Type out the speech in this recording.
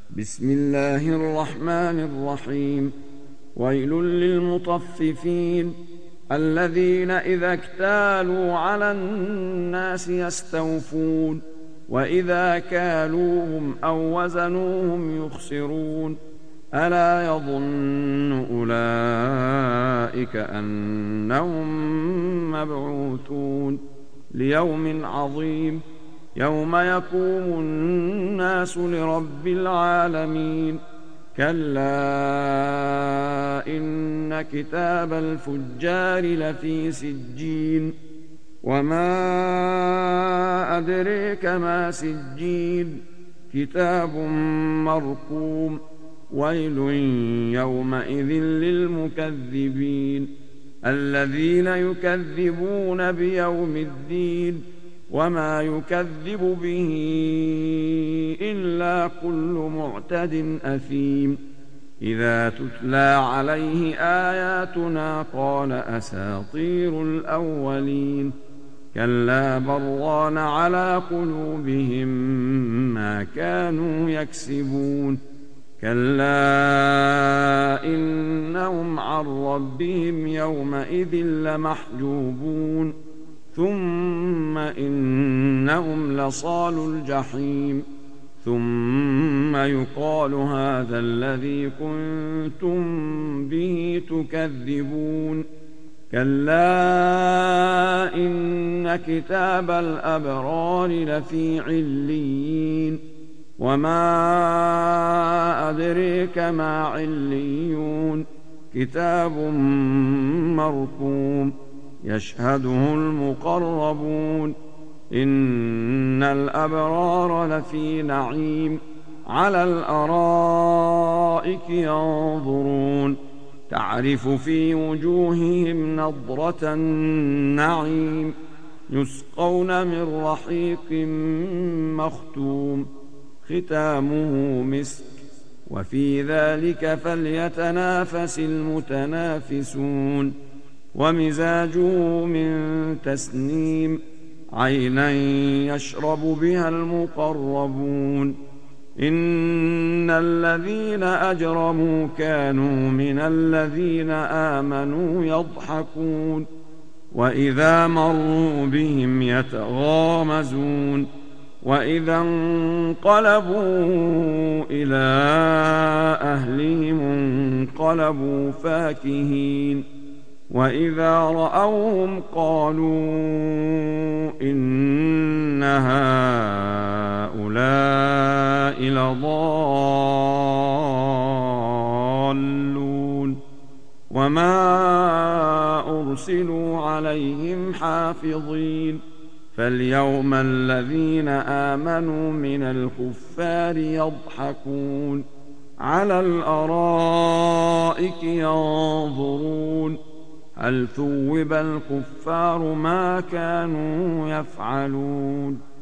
بسم الله الرحمن الرحيم. ويل للمطففين الذين إذا اكتالوا على الناس يستوفون وإذا كالوهم أو وزنوهم يخسرون ألا يظن أولئك أنهم مبعوثون ليوم عظيم يوم يقوم الناس لرب العالمين. كلا إن كتاب الفجار لفي سجين وما أدريك ما سجين كتاب مرقوم ويل يومئذ للمكذبين الذين يكذبون بيوم الدين وما يكذب به إلا كل معتد أثيم إذا تتلى عليه آياتنا قال أساطير الأولين كلا بران على قلوبهم ما كانوا يكسبون كلا إنهم عن ربهم يومئذ لمحجوبون ثم إنهم لصالوا الجحيم ثم يقال هذا الذي كنتم به تكذبون كلا إن كتاب الأبرار لفي عليين وما أدريك ما عليون كتاب مرقوم يشهده المقربون إن الأبرار لفي نعيم على الأرائك ينظرون تعرف في وجوههم نضرة النعيم يسقون من رحيق مختوم ختامه مسك وفي ذلك فليتنافس المتنافسون ومزاجه من تسنيم عينا يشرب بها المقربون إن الذين أجرموا كانوا من الذين آمنوا يضحكون وإذا مروا بهم يتغامزون وإذا انقلبوا إلى أهلهم انقلبوا فاكهين وإذا رأوهم قالوا إن هؤلاء لضالون وما أرسلوا عليهم حافظين فاليوم الذين آمنوا من الكفار يضحكون على الأرائك ينظرون هل ثوب الكفار ما كانوا يفعلون